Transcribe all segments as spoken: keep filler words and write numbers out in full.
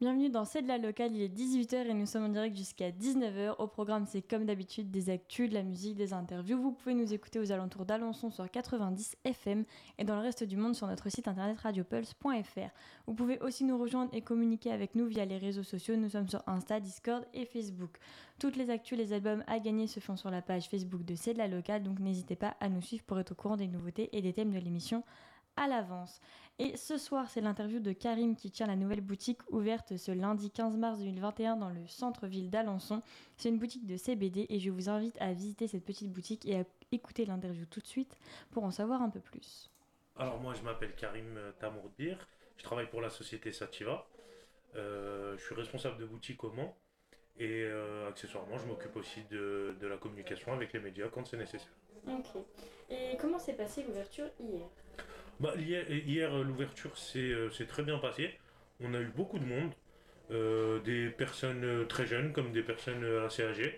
Bienvenue dans C'est de la locale, il est dix-huit heures et nous sommes en direct jusqu'à dix-neuf heures. Au programme, c'est comme d'habitude des actus, de la musique, des interviews. Vous pouvez nous écouter aux alentours d'Alençon sur quatre-vingt-dix F M et dans le reste du monde sur notre site internet radiopulse point f r. Vous pouvez aussi nous rejoindre et communiquer avec nous via les réseaux sociaux. Nous sommes sur Insta, Discord et Facebook. Toutes les actus, les albums à gagner se font sur la page Facebook de C'est de la locale, donc n'hésitez pas à nous suivre pour être au courant des nouveautés et des thèmes de l'émission à l'avance. Et ce soir, c'est l'interview de Karim qui tient la nouvelle boutique ouverte ce lundi quinze mars deux mille vingt et un dans le centre-ville d'Alençon. C'est une boutique de C B D et je vous invite à visiter cette petite boutique et à écouter l'interview tout de suite pour en savoir un peu plus. Alors moi, je m'appelle Karim Tamourdbir, je travaille pour la société Sativa. Euh, je suis responsable de boutique au Mans et euh, accessoirement, je m'occupe aussi de, de la communication avec les médias quand c'est nécessaire. Ok. Et comment s'est passée l'ouverture hier ? Bah, hier, hier, l'ouverture s'est, s'est très bien passée. On a eu beaucoup de monde, euh, des personnes très jeunes comme des personnes assez âgées.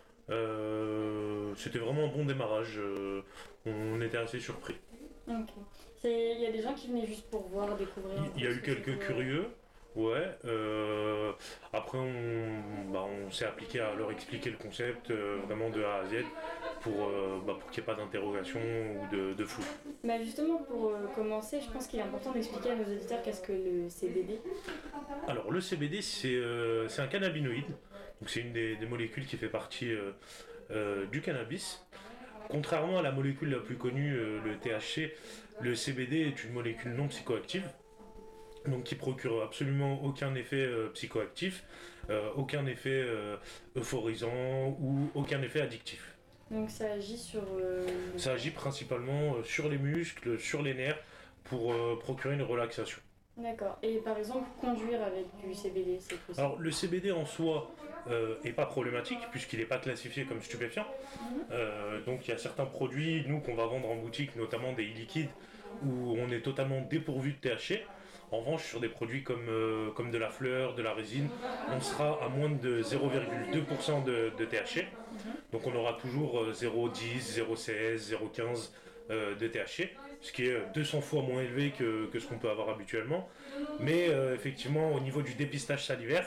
Euh, c'était vraiment un bon démarrage, euh, on était assez surpris. Ok. Il y a des gens qui venaient juste pour voir, découvrir. Il y a eu quelques curieux, ouais. Euh, après, on, bah, on s'est appliqué à leur expliquer le concept euh, vraiment de A à Z pour, euh, bah, pour qu'il n'y ait pas d'interrogation ou de, de flou. Bah justement, pour euh, commencer, je pense qu'il est important d'expliquer à nos auditeurs qu'est-ce que le C B D. Alors, le C B D, c'est, euh, c'est un cannabinoïde, donc c'est une des, des molécules qui fait partie euh, euh, du cannabis. Contrairement à la molécule la plus connue, euh, le T H C, le C B D est une molécule non psychoactive, donc qui procure absolument aucun effet euh, psychoactif, euh, aucun effet euh, euphorisant ou aucun effet addictif. Donc ça agit sur... Euh... Ça agit principalement euh, sur les muscles, sur les nerfs, pour euh, procurer une relaxation. D'accord. Et par exemple, conduire avec du C B D, c'est possible ? Alors le C B D en soi euh, est pas problématique puisqu'il n'est pas classifié comme stupéfiant. Mmh. Euh, donc il y a certains produits, nous, qu'on va vendre en boutique, notamment des e-liquides, où on est totalement dépourvu de T H C. En revanche, sur des produits comme, euh, comme de la fleur, de la résine, on sera à moins de zéro virgule deux pour cent de, de T H C. Donc on aura toujours zéro virgule dix, zéro virgule seize, zéro virgule quinze euh, de T H C, ce qui est deux cents fois moins élevé que, que ce qu'on peut avoir habituellement. Mais euh, effectivement, au niveau du dépistage salivaire,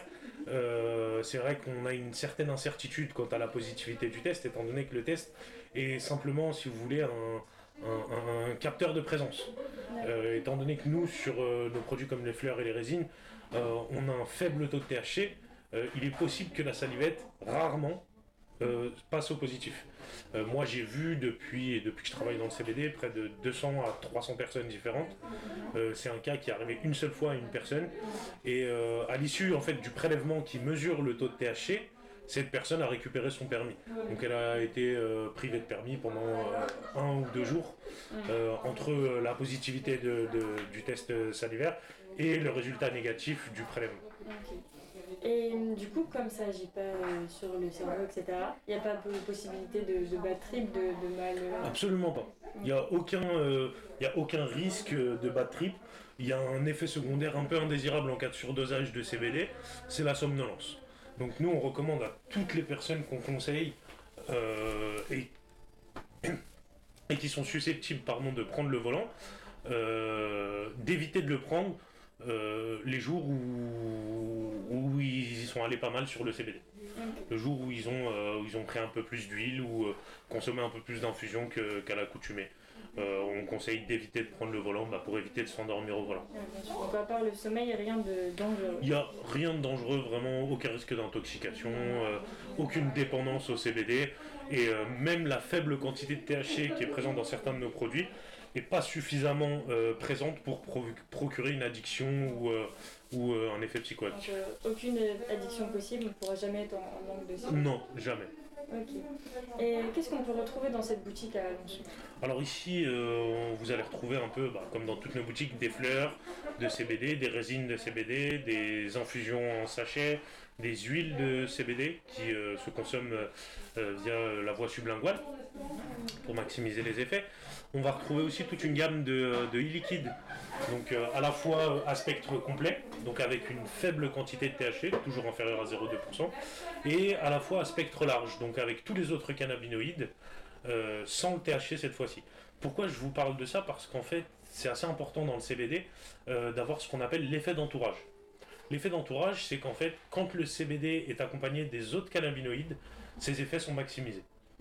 euh, c'est vrai qu'on a une certaine incertitude quant à la positivité du test, étant donné que le test est simplement, si vous voulez, un, un, un capteur de présence. Euh, étant donné que nous, sur euh, nos produits comme les fleurs et les résines, euh, on a un faible taux de T H C, euh, il est possible que la salivette, rarement, Euh, passe au positif. Euh, moi j'ai vu depuis, depuis que je travaille dans le C B D près de deux cents à trois cents personnes différentes. Euh, c'est un cas qui est arrivé une seule fois à une personne et euh, à l'issue en fait du prélèvement qui mesure le taux de T H C, cette personne a récupéré son permis. Donc elle a été euh, privée de permis pendant euh, un ou deux jours euh, entre la positivité de, de, du test salivaire et le résultat négatif du prélèvement. Okay. Et du coup, comme ça agit pas euh, sur le cerveau, et cetera, il n'y a pas de possibilité de, de bad trip, de, de mal... Euh... Absolument pas. Il n'y a, euh, a aucun risque de bad trip. Il y a un effet secondaire un peu indésirable en cas de surdosage de C B D, c'est la somnolence. Donc nous, on recommande à toutes les personnes qu'on conseille euh, et, et qui sont susceptibles pardon, de prendre le volant, euh, d'éviter de le prendre euh, les jours où, où ils y sont allés pas mal sur le C B D. Le jour où ils ont, euh, où ils ont pris un peu plus d'huile ou euh, consommé un peu plus d'infusion que, qu'à l'accoutumée. Euh, on conseille d'éviter de prendre le volant bah, pour éviter de s'endormir au volant. Donc à part le sommeil, il n'y a rien de dangereux. Il n'y a rien de dangereux, vraiment aucun risque d'intoxication, euh, aucune dépendance au C B D et euh, même la faible quantité de T H C qui est présente dans certains de nos produits n'est pas suffisamment euh, présente pour pro- procurer une addiction ou, euh, ou euh, un effet psychoactif. Donc euh, aucune addiction possible, on ne pourra jamais être en, en manque de C B D. Non, jamais. Ok. Et qu'est-ce qu'on peut retrouver dans cette boutique à Alençon ? Alors ici, euh, vous allez retrouver un peu, bah, comme dans toutes nos boutiques, des fleurs de C B D, des résines de C B D, des infusions en sachet, des huiles de C B D qui euh, se consomment euh, via la voie sublinguale pour maximiser les effets. On va retrouver aussi toute une gamme de, de e-liquides, donc euh, à la fois à spectre complet, donc avec une faible quantité de T H C, toujours inférieure à zéro virgule deux pour cent, et à la fois à spectre large, donc avec tous les autres cannabinoïdes, euh, sans le T H C cette fois-ci. Pourquoi je vous parle de ça ? Parce qu'en fait, c'est assez important dans le C B D euh, d'avoir ce qu'on appelle l'effet d'entourage. L'effet d'entourage, c'est qu'en fait, quand le C B D est accompagné des autres cannabinoïdes, ses effets sont maximisés.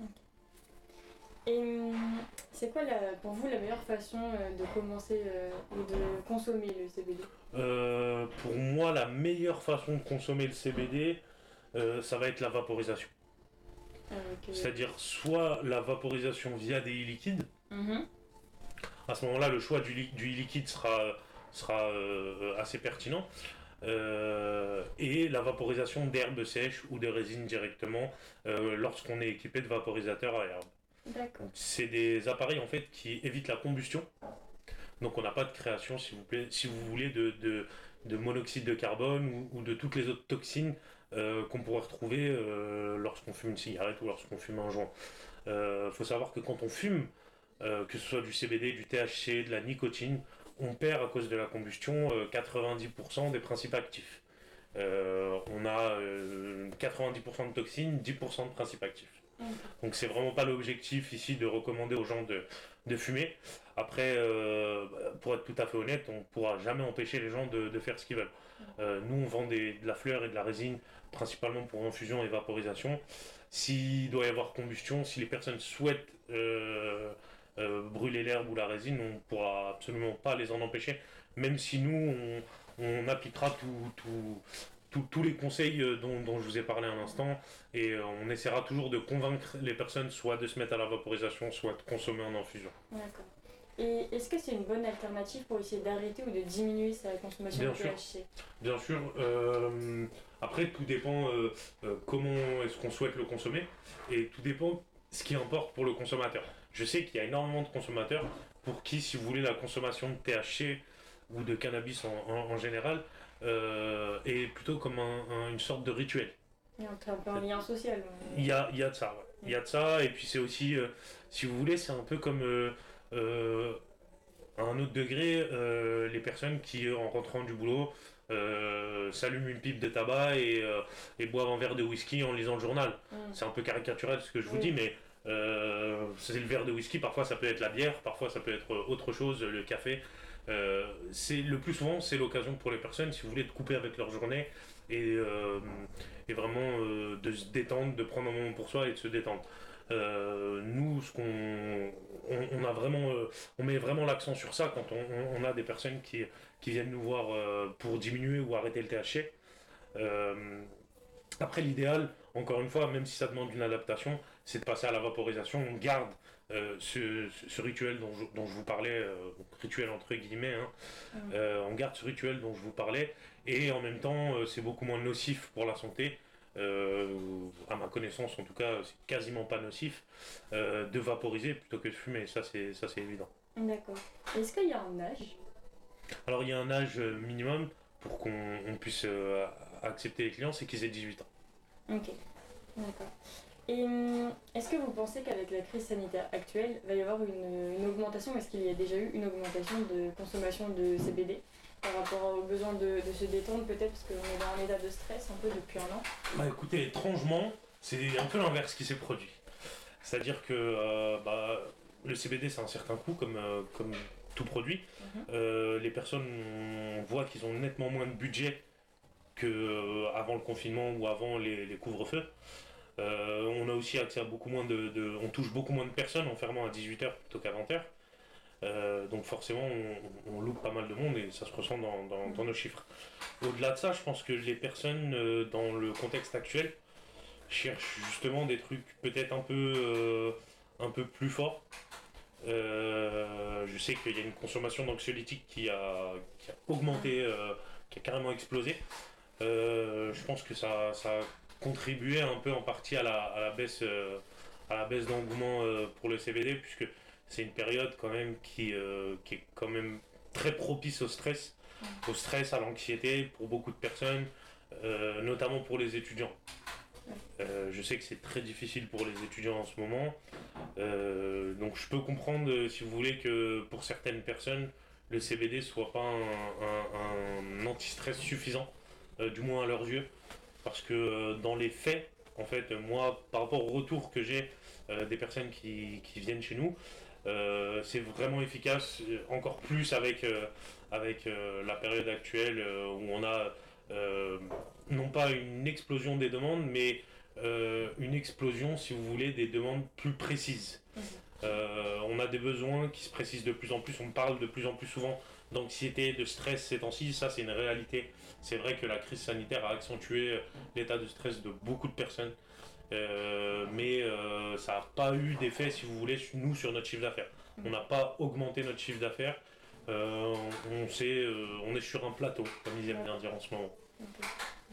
Et hum, c'est quoi la, pour vous la meilleure façon euh, de commencer euh, ou de consommer le C B D? Euh, pour moi, la meilleure façon de consommer le C B D, euh, ça va être la vaporisation. Avec, euh, C'est-à-dire soit la vaporisation via des e-liquides. mhm. À ce moment-là, le choix du, li- du e-liquide sera, sera euh, assez pertinent. Euh, et la vaporisation d'herbes sèches ou de résine directement euh, lorsqu'on est équipé de vaporisateurs à herbe. D'accord. C'est des appareils en fait qui évitent la combustion. Donc on n'a pas de création, si vous, plaît, si vous voulez, de, de, de monoxyde de carbone ou, ou de toutes les autres toxines euh, qu'on pourrait retrouver euh, lorsqu'on fume une cigarette ou lorsqu'on fume un joint. Il euh, faut savoir que quand on fume, euh, que ce soit du C B D, du T H C, de la nicotine, on perd à cause de la combustion euh, quatre-vingt-dix pour cent des principes actifs. Euh, on a euh, quatre-vingt-dix pour cent de toxines, dix pour cent de principes actifs. Donc c'est vraiment pas l'objectif ici de recommander aux gens de, de fumer. Après, euh, pour être tout à fait honnête, on ne pourra jamais empêcher les gens de, de faire ce qu'ils veulent. Euh, nous, on vend des, de la fleur et de la résine, principalement pour infusion et vaporisation. S'il doit y avoir combustion, si les personnes souhaitent euh, euh, brûler l'herbe ou la résine, on ne pourra absolument pas les en empêcher, même si nous, on, on appliquera tout, tout, tout- tous les conseils euh, dont, dont je vous ai parlé à l'instant, et euh, on essaiera toujours de convaincre les personnes soit de se mettre à la vaporisation, soit de consommer en infusion. D'accord. Et est-ce que c'est une bonne alternative pour essayer d'arrêter ou de diminuer sa consommation Bien de sûr. T H C? Bien sûr, euh, après tout dépend euh, euh, comment est-ce qu'on souhaite le consommer, et tout dépend ce qui importe pour le consommateur. Je sais qu'il y a énormément de consommateurs pour qui, si vous voulez, la consommation de T H C ou de cannabis en, en- en général euh, est plutôt comme un- un- une sorte de rituel. Et on un peu un lien social. on- Il y a, il y a de ça, ouais. Il y a de ça, et puis c'est aussi, euh, si vous voulez, c'est un peu comme euh, euh, à un autre degré, euh, les personnes qui, en rentrant du boulot, euh, s'allument une pipe de tabac et, euh, et boivent un verre de whisky en lisant le journal. Mm. C'est un peu caricatural ce que je vous Oui. dis, mais euh, c'est le verre de whisky, parfois ça peut être la bière, parfois ça peut être autre chose, le café. Euh, c'est, le plus souvent, c'est l'occasion pour les personnes, si vous voulez, de couper avec leur journée et, euh, et vraiment euh, de se détendre, de prendre un moment pour soi et de se détendre. Euh, nous, ce qu'on, on, on a vraiment, euh, on met vraiment l'accent sur ça quand on, on- on a des personnes qui, qui viennent nous voir euh, pour diminuer ou arrêter le T H C. Euh, Après, l'idéal, encore une fois, même si ça demande une adaptation, c'est de passer à la vaporisation. On garde euh, ce, ce- ce rituel dont je, dont je vous parlais, euh, rituel entre guillemets, hein. Mm. Euh, on garde ce rituel dont je vous parlais, et en même temps, euh, c'est beaucoup moins nocif pour la santé. Euh, à ma connaissance, en tout cas, c'est quasiment pas nocif euh, de vaporiser plutôt que de fumer. Ça, c'est ça, c'est évident. D'accord. Est-ce qu'il y a un âge? Alors, il y a un âge euh, minimum pour qu'on on puisse euh, accepter les clients, c'est qu'ils aient dix-huit ans. Ok. D'accord. Et hum, est-ce que vous pensez qu'avec la crise sanitaire actuelle, il va y avoir une, une augmentation? Est-ce qu'il y a déjà eu une augmentation de consommation de C B D par rapport au besoin de, de se détendre peut-être parce qu'on est dans un état de stress un peu depuis un an? Bah écoutez, étrangement, c'est un peu l'inverse qui s'est produit. C'est-à-dire que euh, bah, le C B D, c'est un certain coût, comme, euh, comme tout produit. Mhm. Euh, les personnes, on voit qu'ils ont nettement moins de budget qu'avant le confinement ou avant les, les couvre-feux. Euh, on a aussi accès à beaucoup moins de, de- On touche beaucoup moins de personnes en fermant à dix-huit heures plutôt qu'à vingt heures. Euh, donc forcément, on, on loupe pas mal de monde et ça se ressent dans, dans- dans nos chiffres. Au-delà de ça, je pense que les personnes, euh, dans le contexte actuel, cherchent justement des trucs peut-être un peu, euh, un peu plus forts. Euh, je sais qu'il y a une consommation d'anxiolytiques qui a, qui a augmenté, euh, qui a carrément explosé. Euh, je pense que ça, ça a contribué un peu en partie à la, à la baisse, euh, à la baisse d'engouement euh, pour le C B D, puisque c'est une période quand même qui, euh, qui est quand même très propice au stress, au stress, à l'anxiété pour beaucoup de personnes, euh, notamment pour les étudiants. Euh, je sais que c'est très difficile pour les étudiants en ce moment, Euh, donc je peux comprendre, euh, si vous voulez, que pour certaines personnes, le C B D soit pas un, un- un anti-stress suffisant, euh, du moins à leurs yeux, parce que euh, dans les faits, en fait, moi, par rapport au retour que j'ai euh, des personnes qui, qui viennent chez nous, euh, c'est vraiment efficace, euh, encore plus avec, euh, avec euh, la période actuelle euh, où on a euh, non pas une explosion des demandes, mais euh, une explosion, si vous voulez, des demandes plus précises. Mmh. Euh, on a des besoins qui se précisent de plus en plus, on parle de plus en plus souvent d'anxiété, de stress ces temps-ci, ça c'est une réalité. C'est vrai que la crise sanitaire a accentué l'état de stress de beaucoup de personnes, euh, mais euh, ça n'a pas eu d'effet, si vous voulez, nous sur notre chiffre d'affaires. On n'a pas augmenté notre chiffre d'affaires, euh, on, sait, euh, on est sur un plateau, comme ils aiment bien dire en ce moment. Okay.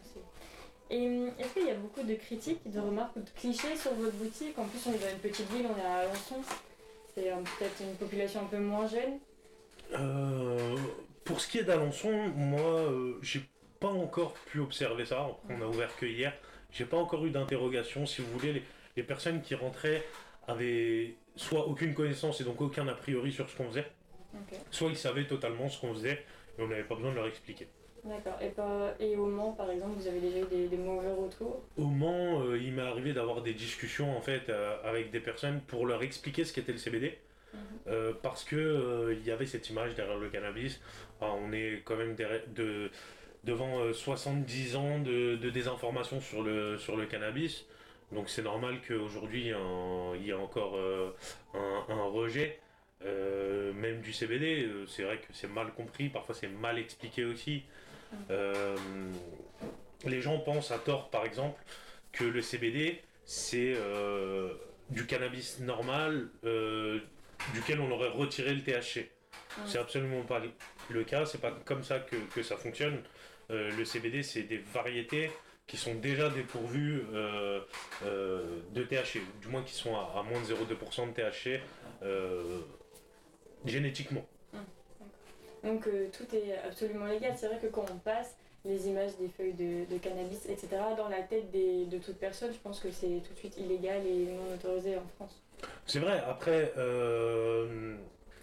Et est-ce qu'il y a beaucoup de critiques, de remarques ou de clichés sur votre boutique? En plus, on est dans une petite ville, on est à Alençon. C'est euh, peut-être une population un peu moins jeune. Euh, pour ce qui est d'Alençon, moi, euh, j'ai pas encore pu observer ça. On a ouvert que hier. J'ai pas encore eu d'interrogation. Si vous voulez, les, les personnes qui rentraient avaient soit aucune connaissance et donc aucun a priori sur ce qu'on faisait, okay. soit ils savaient totalement ce qu'on faisait et on n'avait pas besoin de leur expliquer. D'accord. Et, pas... et au Mans, par exemple, vous avez déjà eu des, des mauvais retours? Au Mans, euh, il m'est arrivé d'avoir des discussions en fait euh, avec des personnes pour leur expliquer ce qu'était le C B D. Mmh. Euh, parce que euh, il y avait cette image derrière le cannabis. Enfin, on est quand même de, de, devant euh, soixante-dix ans de, de désinformation sur le, sur le cannabis. Donc c'est normal qu'aujourd'hui il y a encore euh, un, un rejet. Euh, même du C B D, c'est vrai que c'est mal compris, parfois c'est mal expliqué aussi. Euh, les gens pensent à tort par exemple que le C B D c'est euh, du cannabis normal euh, duquel on aurait retiré le T H C. Ouais. C'est absolument pas le cas, c'est pas comme ça que, que ça fonctionne. Euh, le C B D c'est des variétés qui sont déjà dépourvues euh, euh, de T H C, du moins qui sont à, à moins de zéro virgule deux pour cent de T H C euh, génétiquement. Donc euh, tout est absolument légal. C'est vrai que quand on passe les images des feuilles de, de cannabis, et cetera, dans la tête des, de toute personne, je pense que c'est tout de suite illégal et non autorisé en France. C'est vrai, après, euh,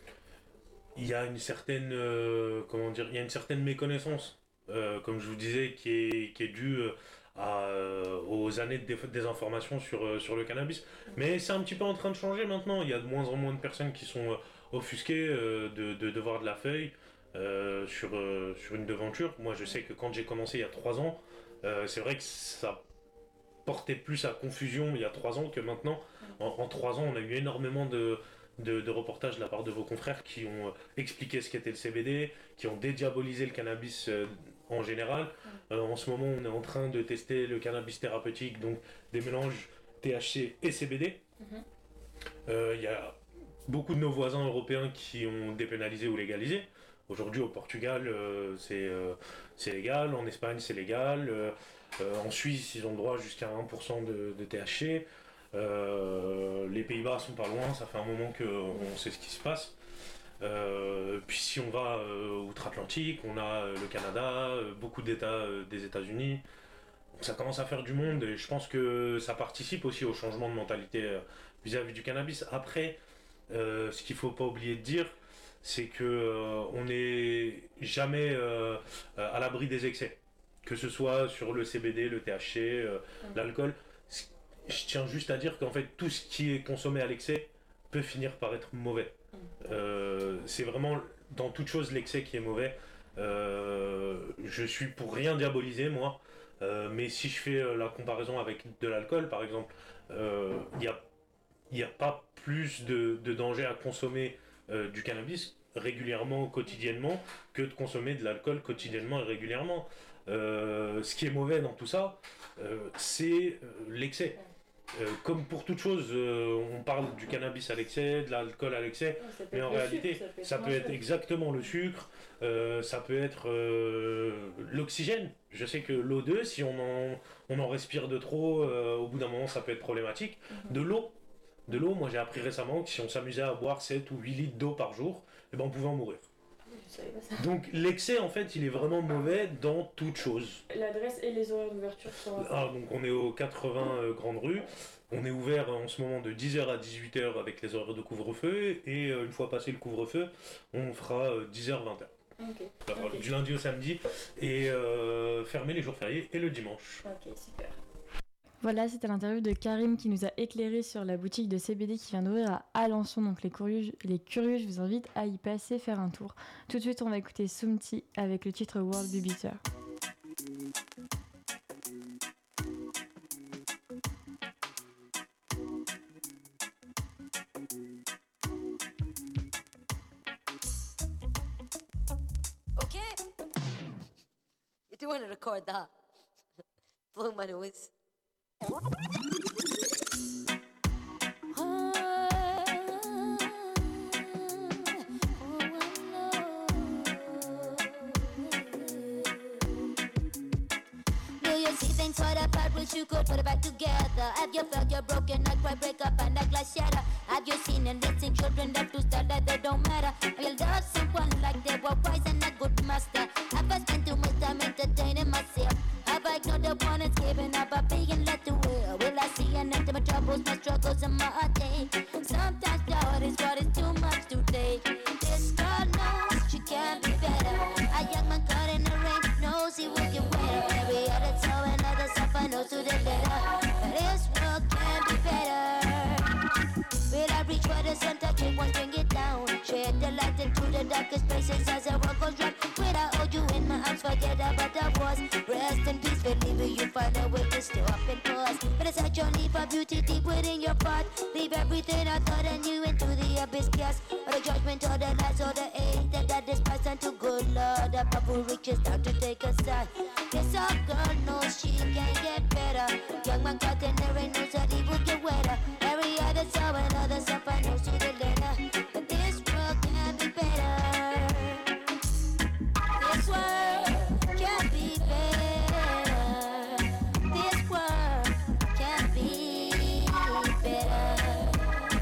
il y a une certaine, euh, comment dire, il y a une certaine méconnaissance, euh, comme je vous disais, qui est, qui est due à, euh, aux années de désinformation sur, euh, sur le cannabis. Mais c'est un petit peu en train de changer maintenant. Il y a de moins en moins de personnes qui sont offusquées euh, de, de, de voir de la feuille. Euh, sur, euh, sur une devanture. Moi je sais que quand j'ai commencé il y a trois ans, euh, c'est vrai que ça portait plus à confusion il y a trois ans que maintenant. En, en trois ans on a eu énormément de, de, de reportages de la part de vos confrères qui ont expliqué ce qu'était le C B D, qui ont dédiabolisé le cannabis euh, en général. Euh, en ce moment on est en train de tester le cannabis thérapeutique, donc des mélanges T H C et C B D. Il euh, y a beaucoup de nos voisins européens qui ont dépénalisé ou légalisé. Aujourd'hui, au Portugal, euh, c'est, euh, c'est légal. En Espagne, c'est légal. Euh, euh, en Suisse, ils ont le droit jusqu'à un pour cent de, de T H C. Euh, les Pays-Bas sont pas loin. Ça fait un moment qu'on sait ce qui se passe. Euh, puis si on va euh, outre-Atlantique, on a euh, le Canada, euh, beaucoup d'États euh, des États-Unis. Donc ça commence à faire du monde et je pense que ça participe aussi au changement de mentalité euh, vis-à-vis du cannabis. Après, euh, ce qu'il faut pas oublier de dire, c'est que euh, on n'est jamais euh, à l'abri des excès, que ce soit sur le C B D, le T H C, euh, mmh. l'alcool. Je tiens juste à dire qu'en fait tout ce qui est consommé à l'excès peut finir par être mauvais. Mmh. Euh, c'est vraiment dans toute chose l'excès qui est mauvais. Euh, je suis pour rien diaboliser moi, euh, mais si je fais la comparaison avec de l'alcool par exemple, il euh, n'y a, y a pas plus de, de danger à consommer Euh, du cannabis régulièrement, quotidiennement, que de consommer de l'alcool quotidiennement et régulièrement. Euh, ce qui est mauvais dans tout ça, euh, c'est euh, l'excès. Euh, comme pour toute chose, euh, on parle du cannabis à l'excès, de l'alcool à l'excès, ouais, mais en réalité, sucre, ça peut être, ça peut être exactement le sucre, euh, ça peut être euh, l'oxygène. Je sais que l'O deux, si on en, on en respire de trop, euh, au bout d'un moment, ça peut être problématique. Mm-hmm. De l'eau, De l'eau, moi j'ai appris récemment que si on s'amusait à boire sept ou huit litres d'eau par jour, eh ben on pouvait en mourir. Je savais pas ça. Donc l'excès en fait il est vraiment mauvais dans toute chose. L'adresse et les horaires d'ouverture sont... Ah, donc on est au quatre-vingts euh, Grande Rue, on est ouvert en ce moment de dix heures à dix-huit heures avec les horaires de couvre-feu et euh, une fois passé le couvre-feu, on fera euh, dix heures vingt heures. Okay. Alors, okay. Du lundi au samedi et euh, fermé les jours fériés et le dimanche. Ok, super. Voilà, c'était l'interview de Karim qui nous a éclairé sur la boutique de C B D qui vient d'ouvrir à Alençon. Donc les curieux, les curieux, je vous invite à y passer, faire un tour. Tout de suite, on va écouter Soumti avec le titre World Be Better. Okay. You do want to record that? Blow my nose. Things for the part which you could put it back together. Have you felt you're broken, not quite break up and that glass shatter? Have you seen and listened children that to start that they don't matter? Have you loved someone like they were wise and a good master? Have I spent too much time entertaining myself? Have I ignored the one that's giving up by being led to will? Will I see an end to my troubles, my struggles and my day? Sometimes the heart is what is too much to take. This girl knows she can be better. A young man caught in the rain knows he will get wetter. Every other toe and other suffer knows to the letter. But this world can be better. Will I reach for the center, take one, bring it down. Shed the light into the darkest places as the world goes round. Will I hold you in my arms, forget about the wars. Rest in peace, believe you find a way to stop and pause. But it's a journey for beauty deep within your part. Leave everything I thought I knew into the abyss, cast. Or the judgment, or the lies, or the hate that I despise. And to good Lord, the powerful reaches down to take a side. Yes, our girl knows she can get better. Young man caught in the rain knows that he will get wetter. Every other soul and other suffer knows to the letter. But this world can be better. This world can be better. This world can be better.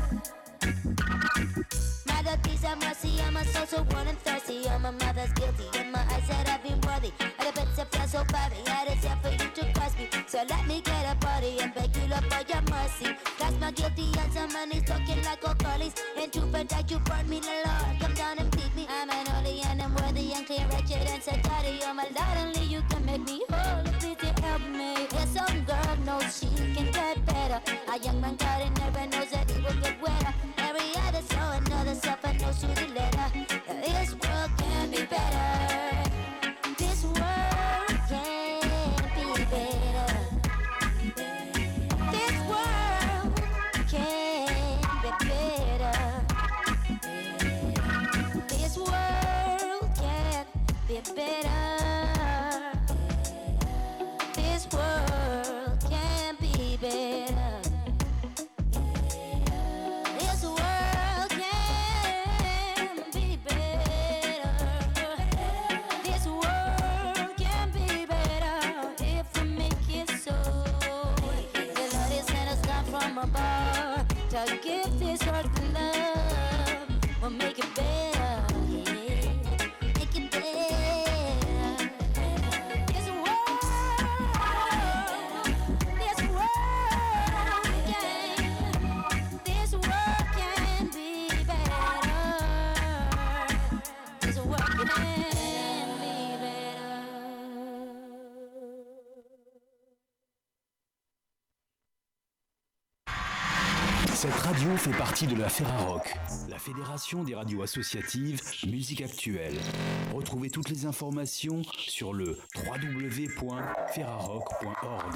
Mother, please have mercy. I'm a soul so worn and thirsty. I'm a mother's guilty. In my eyes that I've been worthy. And the beds that feel so body. I deserve for you to cross me. So let me get a body and beg you, Lord, for your mercy. That's my guilty hands and man is talking like a collies. And to protect you, brought me the Lord. Come down and feed me. I'm an holy and I'm worthy and clean, wretched and so dirty. You're my Lord, only you can make me whole. Please you help me. Yes, some girl knows she can get better. A young man caught in never knows that he will get wetter. Every other soul, another suffer knows to the letter. This world can be better. This world can be better. This world can be better. This world can be better. This world can be better. This world can be better. This world can be better if we make it so. The Lord is sent us down from above to give this world the love. We'll make it better, yeah. Make it better. This world, this world can, this world can be better. This world can be better. Cette radio fait partie de la Ferrarock, la fédération des radios associatives musique actuelle. Retrouvez toutes les informations sur le w w w point ferrarock point org.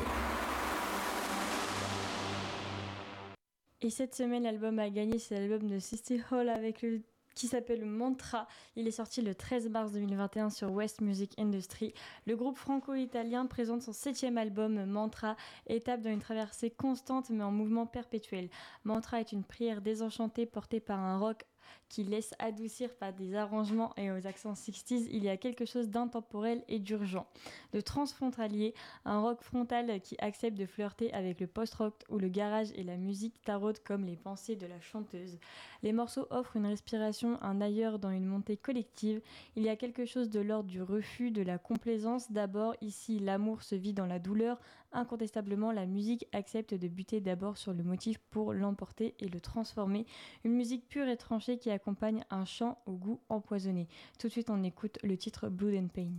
Et cette semaine, l'album à gagner, c'est l'album de Sisti Hall avec le qui s'appelle Mantra. Il est sorti le treize mars deux mille vingt et un sur West Music Industry. Le groupe franco-italien présente son septième album, Mantra, étape dans une traversée constante mais en mouvement perpétuel. Mantra est une prière désenchantée portée par un rock qui laisse adoucir par des arrangements et aux accents sixties. Il y a quelque chose d'intemporel et d'urgent, de transfrontalier, un rock frontal qui accepte de flirter avec le post-rock où le garage et la musique taraudent comme les pensées de la chanteuse. Les morceaux offrent une respiration, un ailleurs dans une montée collective. Il y a quelque chose de l'ordre du refus, de la complaisance. D'abord, ici, l'amour se vit dans la douleur. Incontestablement, la musique accepte de buter d'abord sur le motif pour l'emporter et le transformer. Une musique pure et tranchée qui accompagne un chant au goût empoisonné. Tout de suite, on écoute le titre Blood and Pain.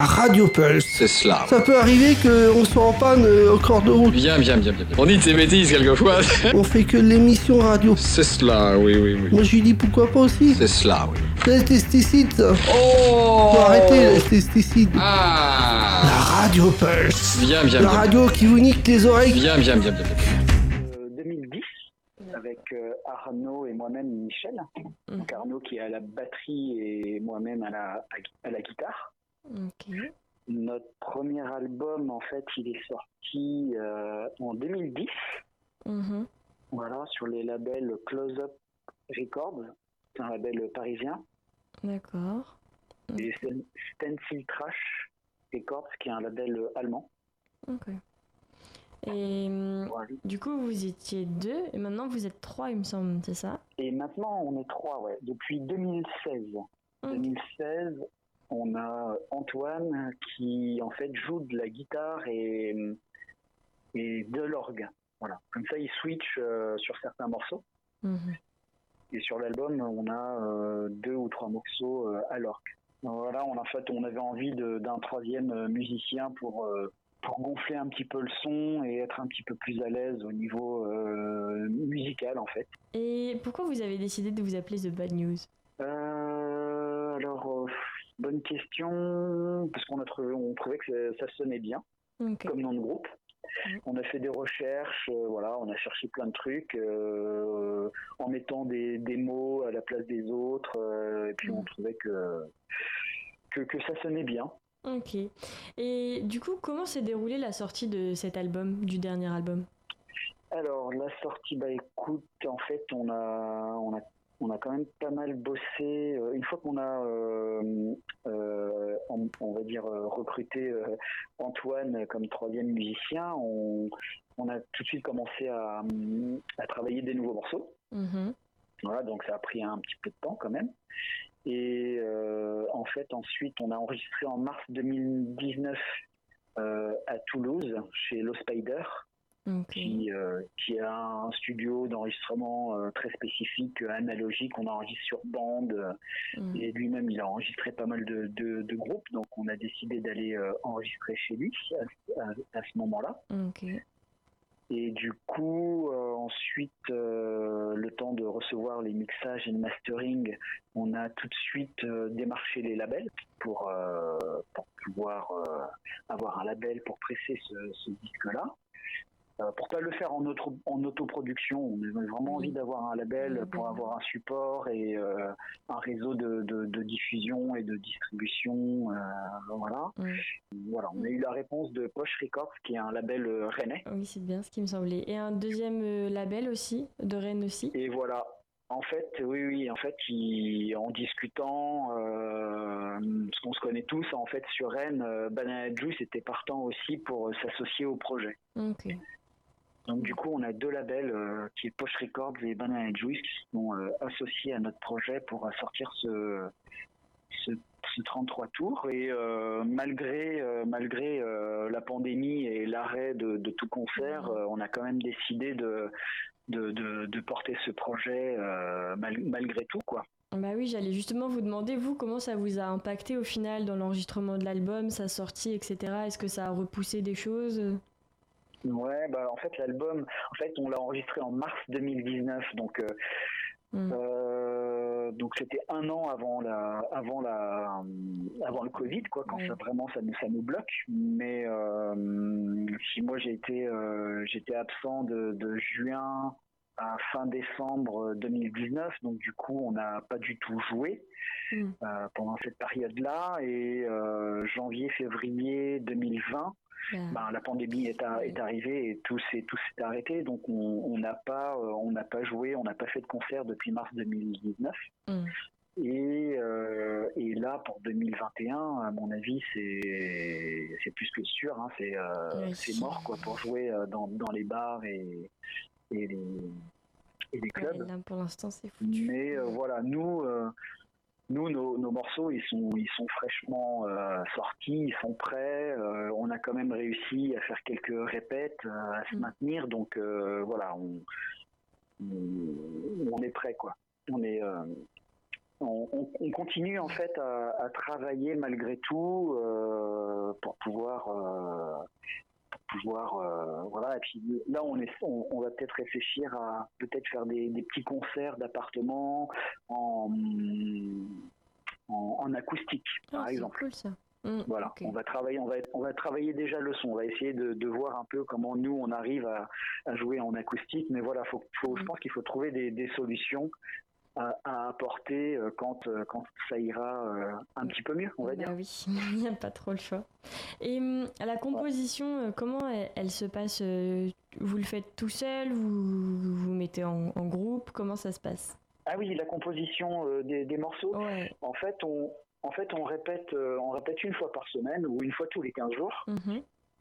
Radio Pulse. C'est cela. Ça peut arriver qu'on soit en panne euh, au cours de route. Bien, bien, bien, bien. On dit de ces bêtises quelquefois. On fait que l'émission radio. C'est cela, oui, oui, oui. Moi je lui dis pourquoi pas aussi. C'est cela, oui. C'est les pesticides, ça. Oh Faut arrêter les pesticides. Ah La Radio Pulse. Bien, bien, La bien. radio qui vous nique les oreilles. Bien, bien, bien, bien. Euh, deux mille dix, avec euh, Arnaud et moi-même Michel. Mhm. Donc Arnaud qui est à la batterie et moi-même à la, à la guitare. Ok. Notre premier album, en fait, il est sorti euh, en deux mille dix. Mhm. Voilà, sur les labels Close Up Records. C'est un label parisien. D'accord. Et Sten- Stencil Trash Records, qui est un label allemand. Ok. Et hum, Voilà. du coup, vous étiez deux et maintenant vous êtes trois, il me semble, c'est ça? Et maintenant, on est trois, ouais, depuis deux mille seize. Ok. deux mille seize, on a Antoine qui, en fait, joue de la guitare et, et de l'orgue. Voilà. Comme ça, il switch euh, sur certains morceaux. Mhm. Et sur l'album, on a euh, deux ou trois morceaux euh, à l'orgue. Voilà, on, en fait, on avait envie de- d'un troisième euh, musicien pour, euh, pour gonfler un petit peu le son et être un petit peu plus à l'aise au niveau euh, musical, en fait. Et pourquoi vous avez décidé de vous appeler The Bad News? Euh, alors, euh, bonne question, parce qu'on a trouvé, on trouvait que ça, ça sonnait bien, Ok. comme nom de groupe. Mhm. On a fait des recherches, euh, voilà, on a cherché plein de trucs euh, en mettant des, des mots à la place des autres, euh, et puis on Mhm. trouvait que, que que ça sonnait bien. Ok. Et du coup, comment s'est déroulée la sortie de cet album, du dernier album? Alors la sortie, bah écoute, en fait, on a on a on a quand même pas mal bossé. Euh, Une fois qu'on a, euh, euh, on, on va dire, euh, recruté euh, Antoine comme troisième musicien, on, on a tout de suite commencé à, à travailler des nouveaux morceaux. Mhm. Voilà, donc ça a pris un petit peu de temps quand même. Et euh, en fait, ensuite, on a enregistré en mars deux mille dix-neuf euh, à Toulouse, chez Low Spider, Ok. qui, euh, qui a un studio d'enregistrement euh, très spécifique, euh, analogique. On enregistre sur bande. euh, Mhm. Et lui-même, il a enregistré pas mal de, de, de groupes. Donc, on a décidé d'aller euh, enregistrer chez lui à, à- à ce moment-là. Ok. Et du coup, euh, ensuite, euh, le temps de recevoir les mixages et le mastering, on a tout de suite euh, démarché les labels pour, euh, pour pouvoir euh, avoir un label pour presser ce, ce disque-là. Euh, pour pas le faire en, auto, en autoproduction, on avait vraiment Oui. envie d'avoir un label Oui, pour ben. avoir un support et euh, un réseau de, de, de diffusion et de distribution. Euh, voilà. Mhm. Voilà, on a eu la réponse de Poche Records, qui est un label euh, rennais. Oui, c'est bien ce qui me semblait. Et un deuxième euh, label aussi, de Rennes aussi. Et voilà. En fait, oui, oui, en fait, il- en discutant, euh, parce qu'on se connaît tous, en fait, sur Rennes, euh, Banana Juice était partant aussi pour euh, s'associer au projet. Ok. Donc du coup, on a deux labels, euh, qui est Poche Records et Banana Juice, qui sont euh, associés à notre projet pour euh, sortir ce, ce, ce trente-trois tours. Et euh, malgré, euh, malgré euh, la pandémie et l'arrêt de, de tout concert, euh, on a quand même décidé de, de, de, de porter ce projet euh, mal- malgré tout, quoi. Bah oui, j'allais justement vous demander, vous, comment ça vous a impacté au final dans l'enregistrement de l'album, sa sortie, et cetera. Est-ce que ça a repoussé des choses? Ouais, bah en fait l'album, en fait on l'a enregistré en mars deux mille dix-neuf, donc euh, Mm. euh, donc c'était un an avant la, avant la, avant le Covid, quoi, quand Ouais. ça vraiment ça nous, ça nous bloque. Mais euh, si moi j'ai été, euh, j'étais absent de, de juin à fin décembre deux mille dix-neuf, donc du coup on n'a pas du tout joué Mm. euh, pendant cette période-là. Et euh, janvier, février deux mille vingt. Bah, Ben, la pandémie est, à- est arrivée et tout s'est tout s'est arrêté, donc on on n'a pas euh, on n'a pas joué, on n'a pas fait de concert depuis mars deux mille dix-neuf. mm. Et euh, et là pour deux mille vingt et un, à mon avis, c'est c'est plus que sûr, hein, c'est euh, Oui. c'est mort, quoi, pour jouer euh, dans dans les bars et et les et les Ouais, clubs. là, pour l'instant, c'est foutu. Mais euh, voilà, nous, euh, nous nos, nos morceaux, ils sont, ils sont fraîchement euh, sortis, ils sont prêts. Euh, on a quand même réussi à faire quelques répètes, euh, à se Mm. maintenir. Donc euh, voilà, on, on, on est prêt, quoi. On est, euh, on, on- on continue en fait à, à travailler malgré tout euh, pour pouvoir, euh, pour pouvoir euh, voilà. Et puis là, on, est, on, on va peut-être réfléchir à peut-être faire des, des petits concerts d'appartements en, en, en acoustique, par Ah, c'est exemple. cool ça. Mm, Voilà, ok. on va travailler, on va, on va travailler déjà le son. On va essayer de, de voir un peu comment nous on arrive à, à jouer en acoustique. Mais voilà, faut, faut, je pense qu'il faut trouver des, des solutions à, à apporter euh, quand, euh, quand ça ira euh, un petit peu mieux, on va Bah dire. oui, il n'y a pas trop le choix. Et hum, la composition, euh, comment elle, elle se passe euh, Vous le faites tout seul Vous vous mettez en, en groupe Comment ça se passe? Ah oui, la composition euh, des, des morceaux. Ouais. En fait, on, en fait, on répète, euh, on répète une fois par semaine ou une fois tous les quinze jours. Mhm.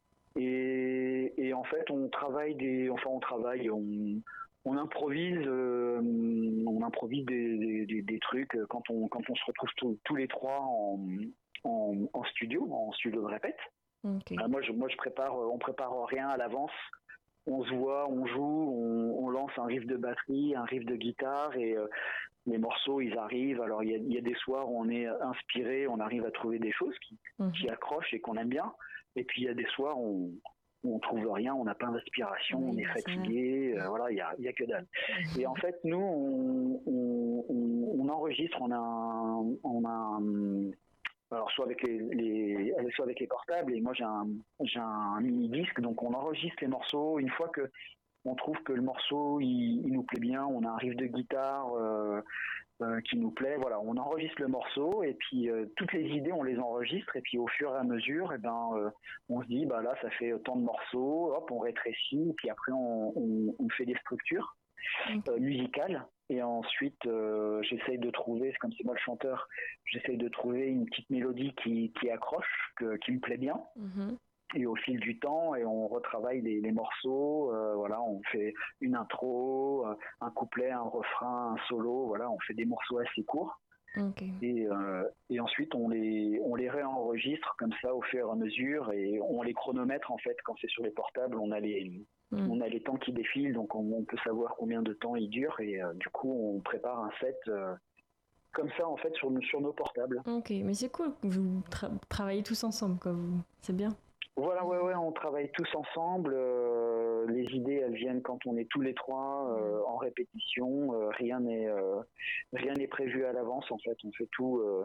Et, et en fait, on travaille des, enfin, on travaille, on, on improvise, euh, on improvise des, des, des- des trucs quand on, quand on se retrouve tous- tous les trois en, en, en studio, en studio de répète. Ok. Euh, moi, je, moi, je prépare, on prépare rien à l'avance. On se voit, on joue, on, on lance un riff de batterie, un riff de guitare et euh, les morceaux, ils arrivent. Alors, il y a, il y a des soirs où on est inspiré, on arrive à trouver des choses qui, Mhm. qui accrochent et qu'on aime bien. Et puis, il y a des soirs où on, où on trouve rien, on n'a pas d'inspiration, Oui, on est ça. fatigué, euh, voilà, il y a, il y a que dalle. Et en fait, nous, on, on, on- on enregistre, on a un, on a un- alors soit avec les, les- soit avec les portables, et moi j'ai un, j'ai un mini disque, donc on enregistre les morceaux. Une fois que on trouve que le morceau il, il nous plaît bien, on a un riff de guitare euh, euh, qui nous plaît, voilà, on enregistre le morceau et puis euh, toutes les idées on les enregistre et puis au fur et à mesure, et ben euh, on se dit bah là ça fait tant de morceaux, hop on rétrécit et puis après on, on, on fait des structures Ok. euh, musicales. Et ensuite, euh, j'essaye de trouver, c'est comme c'est moi le chanteur, j'essaye de trouver une petite mélodie qui, qui accroche, que- qui me plaît bien. Mhm. Et au fil du temps, et on retravaille les, les morceaux. Euh, voilà, on fait une intro, euh, un couplet, un refrain, un solo. Voilà, on fait des morceaux assez courts. Ok. Et, euh, et ensuite, on les, on les réenregistre comme ça au fur et à mesure. Et on les chronomètre en fait quand c'est sur les portables. On a les, Mm. on a les temps qui défilent, donc on, on peut savoir combien de temps ils durent. Et euh, du coup, on prépare un set euh, comme ça en fait sur, nos- sur nos portables. Ok, mais c'est cool que vous tra- travaillez tous ensemble, quoi. vous- C'est bien. Voilà, ouais, ouais, on travaille tous ensemble. euh, les idées, elles viennent quand on est tous les trois euh, en répétition. euh, rien n'est, euh, rien n'est prévu à l'avance. En fait, on fait tout, euh,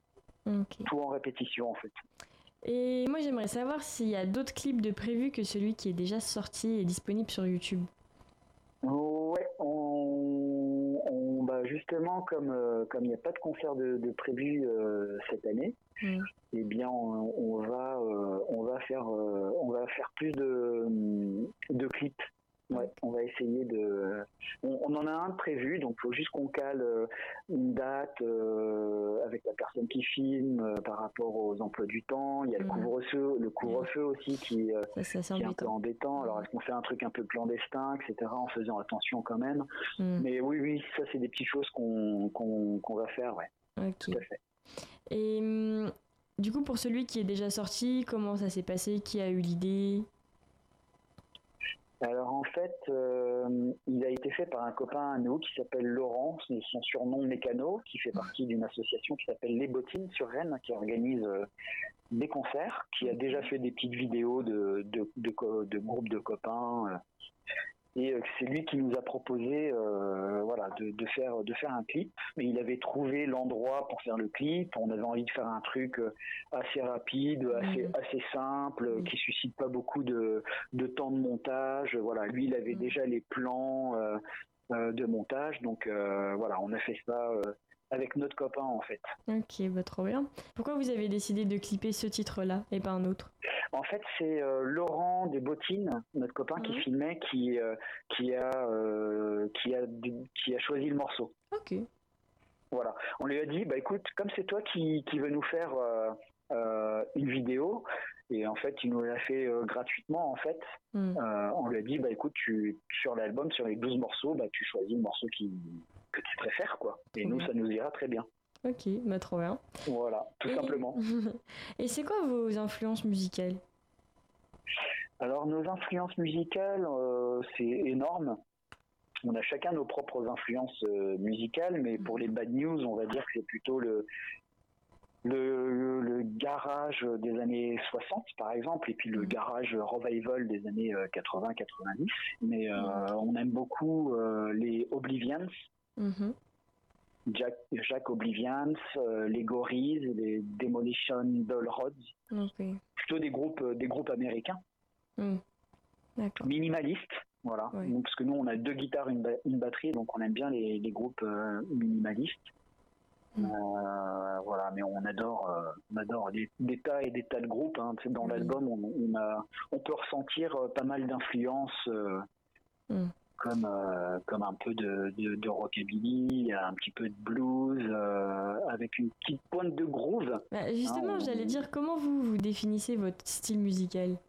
Ok. tout en répétition, en fait. Et moi, j'aimerais savoir s'il y a d'autres clips de prévus que celui qui est déjà sorti et disponible sur YouTube. Ouais, on, on- bah justement, comme euh, comme il n'y a pas de concert de, de prévu euh, cette année, Mm. eh bien, on, on va euh, on va faire euh, on va faire plus de de clips. Ouais, on va essayer de. On, on en a un de prévu, donc il faut juste qu'on cale euh, une date euh, avec la personne qui filme euh, par rapport aux emplois du temps. Il y a le Mm. couvre-feu, le couvre-feu aussi qui, euh, Ça, c'est assez qui est un peu embêtant. embêtant. Alors est-ce qu'on fait un truc un peu clandestin, et cetera, en faisant attention quand même. Mm. Mais oui, oui, ça c'est des petites choses qu'on qu'on qu'on va faire, ouais, Ok. tout à fait. Et hum, du coup, pour celui qui est déjà sorti, comment ça s'est passé? Qui a eu l'idée? Alors en fait, euh, il a été fait par un copain à nous qui s'appelle Laurent, c'est son surnom Mécano, qui fait partie d'une association qui s'appelle Les Bottines sur Rennes, qui organise euh, des concerts, qui a déjà fait des petites vidéos de, de, de, co- de groupes de copains. euh, et euh, c'est lui qui nous a proposé euh, voilà, de, de, faire, de faire un clip. Mais il avait trouvé l'endroit pour faire le clip. On avait envie de faire un truc euh, assez rapide, assez, Mhm. assez simple, Oui. qui suscite pas beaucoup de, de temps de montage. Voilà, lui, il avait Mhm. déjà les plans euh, euh, de montage. Donc euh, voilà, on a fait ça euh, avec notre copain en fait. Ok, bah trop bien. Pourquoi vous avez décidé de clipper ce titre-là et pas un autre? En fait, c'est euh, Laurent des Bottines, notre copain qui Mhm. filmait, qui, euh, qui, a, euh, qui, a, qui a choisi le morceau. Ok. Voilà. On lui a dit, bah écoute, comme c'est toi qui, qui veux nous faire euh, euh, une vidéo, et en fait, il nous l'a fait euh, gratuitement, en fait. Mm. Euh, on lui a dit, bah écoute, tu, sur l'album, sur les douze morceaux, bah tu choisis le morceau qui, que tu préfères, quoi. Et Trop nous, bien. ça nous ira très bien. Ok, bah trop bien. Voilà, tout Et- simplement. Et c'est quoi vos influences musicales? Alors, nos influences musicales, euh, c'est énorme. on a chacun nos propres influences euh, musicales, mais pour les bad news, on va dire que c'est plutôt le, le, le, le garage des années soixante, par exemple, et puis le garage revival des années euh, quatre-vingts quatre-vingt-dix. Mais euh, on aime beaucoup euh, les Oblivians, Mhm. Jack, Jack Oblivians, euh, les Gorilles, les Demolition Doll Rods, Ok. plutôt des groupes, euh, des groupes américains, Mm. D'accord. minimalistes. Voilà. Ouais. Donc, parce que nous, on a deux guitares, une, ba- une batterie, donc on aime bien les, les groupes euh, minimalistes. Mm. Euh, voilà, mais on adore, euh, on adore des, des tas et des tas de groupes. Hein. Tu sais, dans Oui. l'album, on, on, a, on peut ressentir euh, pas mal d'influences, euh, Mm. comme, euh, comme un peu de, de, de rockabilly, un petit peu de blues, euh, avec une petite pointe de groove. Bah, justement, Ah, on- j'allais dire, comment vous, vous définissez votre style musical?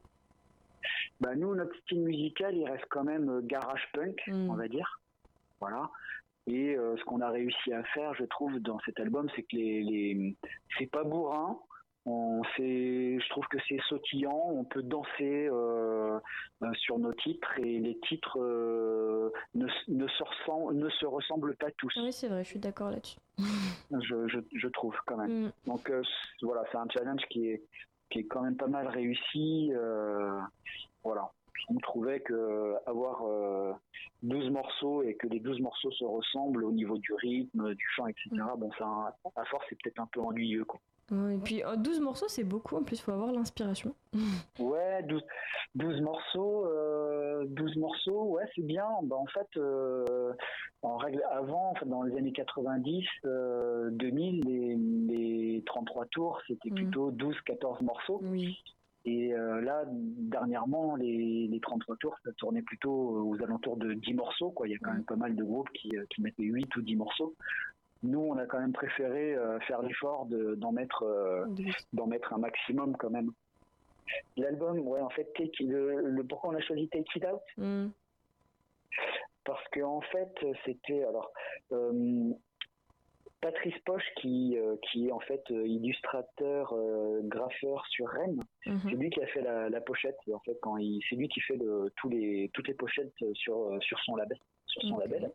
Bah, nous, notre style musical, il reste quand même euh, garage punk, Mm. on va dire. Voilà. Et euh, ce qu'on a réussi à faire, je trouve, dans cet album, c'est que les, les... c'est pas bourrin. On, c'est, je trouve que c'est sautillant. On peut danser euh, euh, sur nos titres et les titres euh, ne, ne, se ressemblent, ne se ressemblent pas tous. Oui, c'est vrai, je suis d'accord là-dessus. Je, je, je trouve quand même. Mm. Donc euh, c- voilà, c'est un challenge qui est, qui est quand même pas mal réussi. euh, voilà. On trouvait que avoir euh, douze morceaux et que les douze morceaux se ressemblent au niveau du rythme, du chant, et cetera. Bon, ça, à force, c'est peut-être un peu ennuyeux, quoi. Ouais, et puis euh, douze morceaux, c'est beaucoup, en plus, il faut avoir l'inspiration. Ouais, douze, douze morceaux, euh, douze morceaux, ouais, c'est bien. Bah, en fait, euh, en règle, avant, en fait, dans les années quatre-vingt-dix, euh, deux mille, les, les trente-trois tours, c'était Mm. plutôt douze quatorze morceaux. Oui. Et euh, là, dernièrement, les, les trente-trois tours, ça tournait plutôt aux alentours de dix morceaux, quoi. Il y a quand Mm. même pas mal de groupes qui, euh, qui mettaient huit ou dix morceaux. Nous, on a quand même préféré euh, faire l'effort de, d'en mettre, euh, douze. d'en mettre un maximum quand même. L'album, ouais, en fait, Take It- le, le- pourquoi on a choisi Take It Out? Mm. Parce que en fait, c'était alors euh, Patrice Poche qui, euh, qui est en fait euh, illustrateur, euh, graffeur sur Rennes. Mhm. C'est lui qui a fait la, la pochette. En fait, quand il, c'est lui qui fait le, tous les, toutes les pochettes sur, sur son label, sur son Ok. label,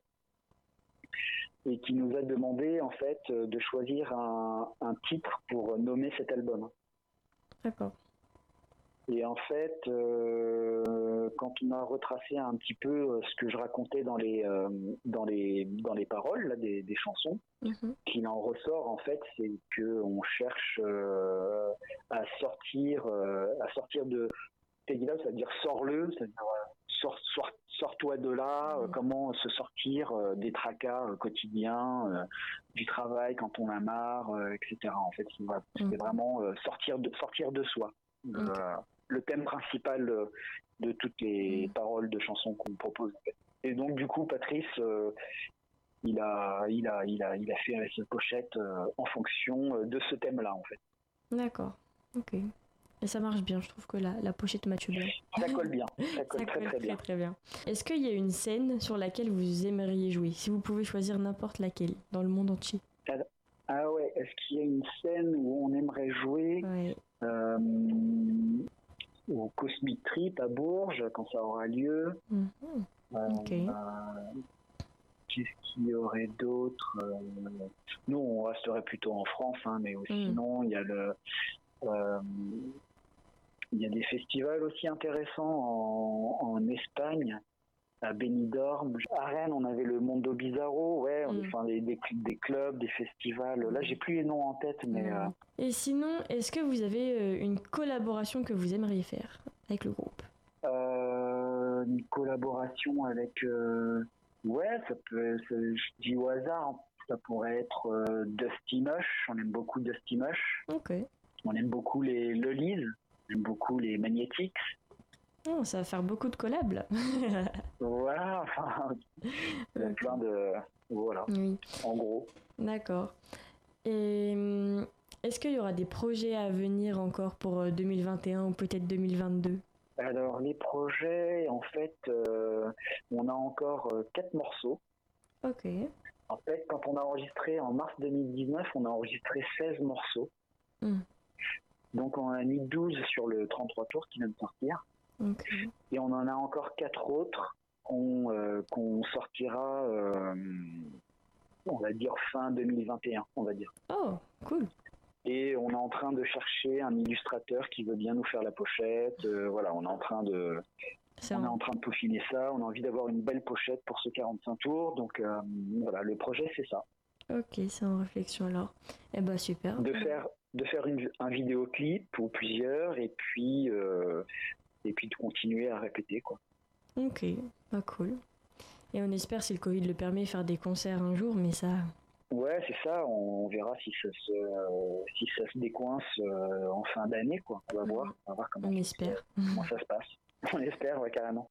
et qui nous a demandé en fait de choisir un, un titre pour nommer cet album. D'accord. Et en fait, euh, quand on a retracé un petit peu euh, ce que je racontais dans les euh, dans les dans les paroles là, des, des chansons, Mhm. qu'il en ressort en fait, c'est que on cherche euh, à sortir euh, à sortir de Take It Out, c'est-à-dire sors-le, c'est-à-dire euh, sors, sors, sors-toi de là, euh, Mhm. comment se sortir euh, des tracas euh, quotidiens, euh, du travail quand on a marre, euh, et cetera. En fait, c'est, voilà, c'est Mhm. vraiment euh, sortir de sortir de soi. Ok. Euh, le thème principal euh, de toutes les Mhm. paroles de chansons qu'on propose. En fait. Et donc du coup, Patrice, euh, il a, il a, il a, il a fait cette pochette euh, en fonction euh, de ce thème-là, en fait. D'accord. Ok. Et ça marche bien, je trouve que la, la pochette matche bien. Ça colle bien, ça colle Ça très colle très bien. très bien. Est-ce qu'il y a une scène sur laquelle vous aimeriez jouer, si vous pouvez choisir n'importe laquelle, dans le monde entier? Ah ouais, est-ce qu'il y a une scène où on aimerait jouer Ouais. euh, au Cosmic Trip à Bourges quand ça aura lieu? Mhm. Euh, Ok. euh, Qu'est-ce qu'il y aurait d'autre? Euh, Nous, on resterait plutôt en France, hein, mais aussi, Mm. sinon, il y a le, euh, il y a des festivals aussi intéressants en, en Espagne, à Benidorm. À Rennes, on avait le Mondo Bizarro, ouais, Mm. enfin, des, des, des clubs, des festivals. Là, j'ai plus les noms en tête, mais Mhm. euh, Et sinon, est-ce que vous avez euh, une collaboration que vous aimeriez faire avec le groupe? euh, une collaboration avec, euh, ouais, ça peut, ça- je dis au hasard, ça pourrait être euh, Dusty Mush. On aime beaucoup Dusty Mush. Ok. On aime beaucoup les Lolies. On aime beaucoup les Magnetics. Oh, ça va faire beaucoup de collabs là. Voilà, enfin, il y a Ok. plein de, voilà, Oui, en gros. d'accord. Et hum, est-ce qu'il y aura des projets à venir encore pour euh, deux mille vingt et un ou peut-être deux mille vingt-deux? Alors les projets, en fait, euh, on a encore euh, quatre morceaux. Ok. En fait, quand on a enregistré en mars deux mille dix-neuf, on a enregistré seize morceaux. Mm. Donc on a mis douze sur le trente-trois tours qui vient de sortir. Ok. Et on en a encore quatre autres qu'on euh, qu'on sortira, euh, on va dire fin deux mille vingt et un, on va dire. Oh, cool. Et on est en train de chercher un illustrateur qui veut bien nous faire la pochette. Euh, voilà, on est en train de, C'est on est un- en train de peaufiner ça. On a envie d'avoir une belle pochette pour ce quarante-cinq tours. Donc euh, voilà, le projet c'est ça, Ok, c'est en réflexion alors. Eh bah super. de faire, de faire une, un vidéoclip ou plusieurs, et puis euh, et puis de continuer à répéter quoi. Ok, bah cool. Et on espère, si le Covid le permet, faire des concerts un jour, mais ça... Ouais, c'est ça. On, on verra si ça se, euh, si ça se décoince euh, en fin d'année quoi. On va voir, on va voir comment, On ça, espère. comment ça se passe. On espère, ouais, carrément.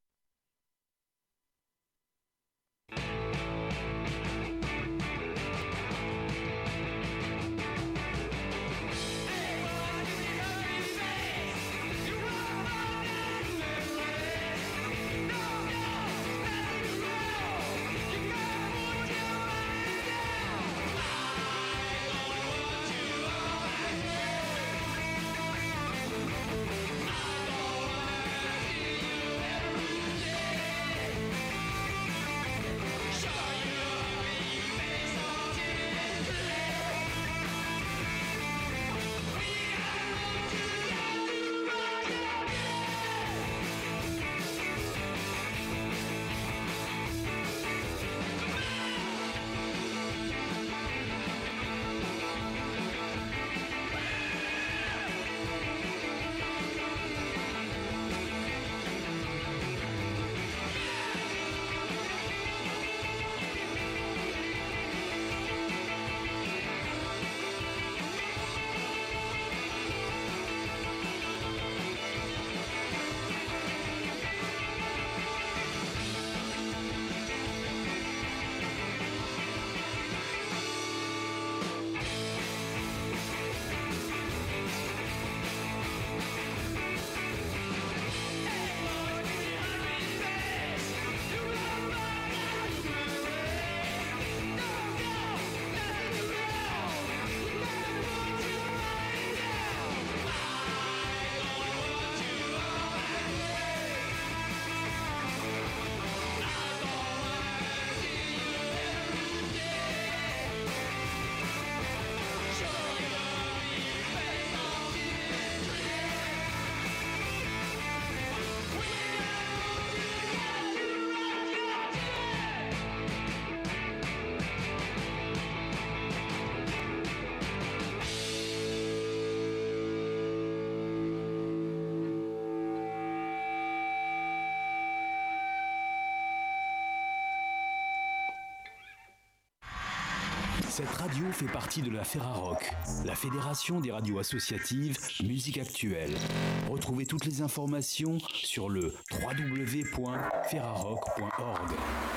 Cette radio fait partie de la Ferrarock, la fédération des radios associatives musique actuelle. Retrouvez toutes les informations sur le w w w point ferrarock point org.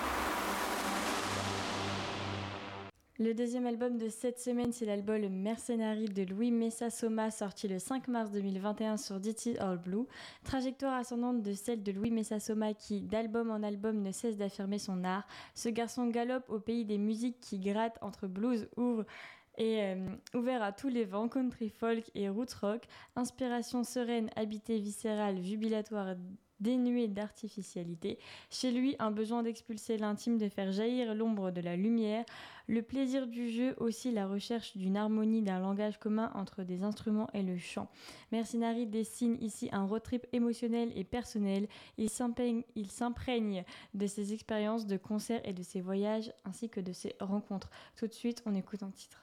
Le deuxième album de cette semaine, c'est l'album Mercenary de Louis Messa Soma, sorti le cinq mars deux mille vingt et un sur D T All Blue. Trajectoire ascendante de celle de Louis Messa Soma qui, d'album en album, ne cesse d'affirmer son art. Ce garçon galope au pays des musiques qui grattent entre blues, ouvre et euh, ouvert à tous les vents, country, folk et roots rock. Inspiration sereine, habitée, viscérale, jubilatoire, dénué d'artificialité. Chez lui, un besoin d'expulser l'intime, de faire jaillir l'ombre de la lumière. Le plaisir du jeu, aussi la recherche d'une harmonie, d'un langage commun entre des instruments et le chant. Mercenary dessine ici un road trip émotionnel et personnel. Il s'imprègne, il s'imprègne de ses expériences de concerts et de ses voyages, ainsi que de ses rencontres. Tout de suite, on écoute un titre.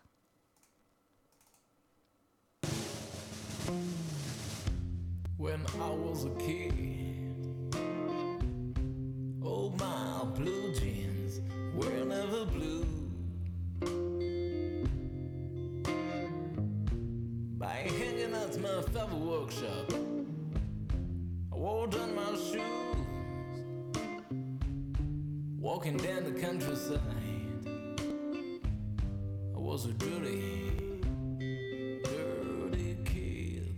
When I was a kid, oh my blue jeans were never blue. By hanging out my favorite workshop, I wore down my shoes, walking down the countryside. I was a dirty, dirty kid.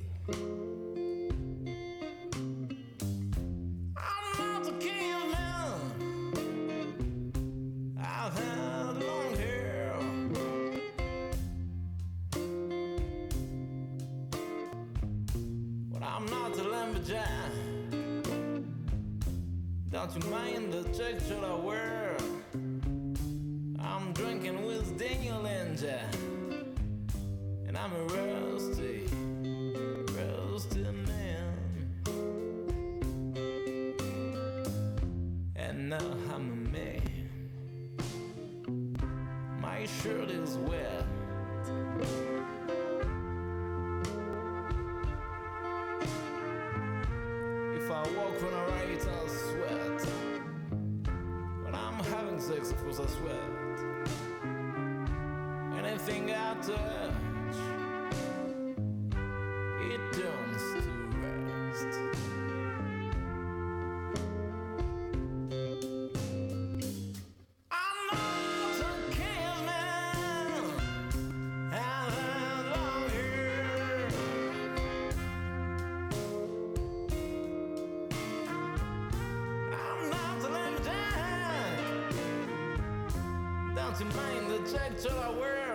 Don't you mind the texture I wear? I'm drinking with Daniel Angel, and I'm a rusty, rusty man. And now I'm a man. My shirt is wet. If I walk when I write, I'll sweat. When I'm having sex, of course I sweat. Anything I touch, it turns to rust. I'm not a caveman, and I'm here. I'm not a lumberjack. Don't you mind the texture I wear?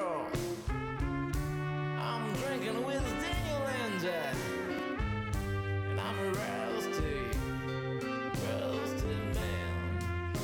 I'm drinking with Daniel Angel, and I'm a rusty, rusty man.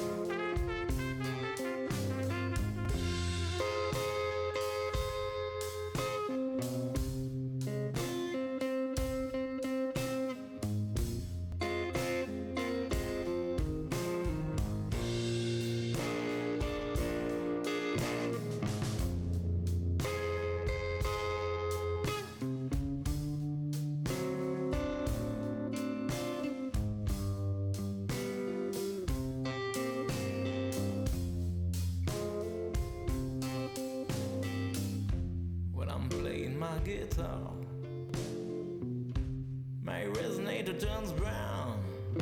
When I'm playing my guitar, my resonator turns brown.